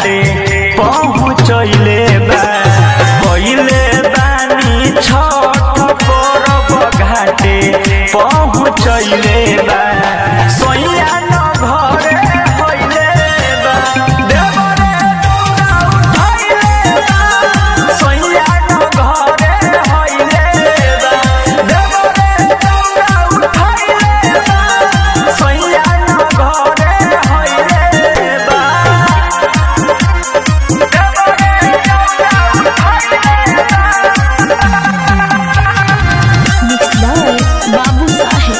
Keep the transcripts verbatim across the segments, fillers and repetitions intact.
घाटे पहुँचले बा पहिले बानी छठ परब घाटे पहुँचले बा सोइया न घरे होइले बा देवरे पूरा उठैले बा सोइया न घरे होइले बा देवरे पूरा उठैले बा सोइया न घरे होइले बा बाबू साहेब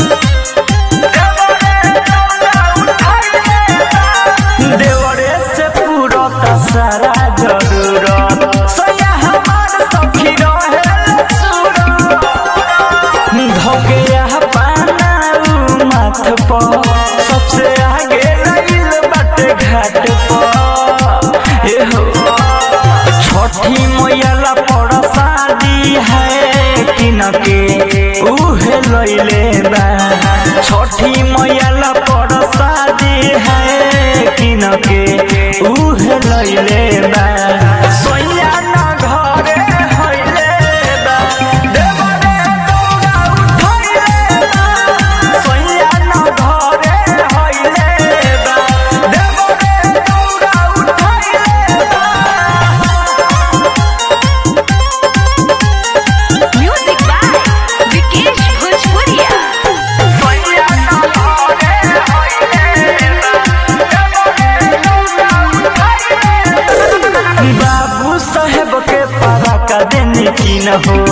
देवरे से पूरा सारा जरूरत सैया हमार सखी रहे सूरत धोके यह पाना माथ पर सबसे आगे रहिल बाटे घाट पर ए हो छठी मैया ला पड़ा शादी है किनके उहे लइले बा छठी मैया ला पड़ा शादी है किनके उहे लइले बा सोइया न घरे होइले बा देवरे पूरा उठैले बा सोइया न घरे होइले बा देवरे पूरा उठैले बा म्यूजिक बाय विकेश भोजपुरिया बाबू साहेब के पारा का देने की न हो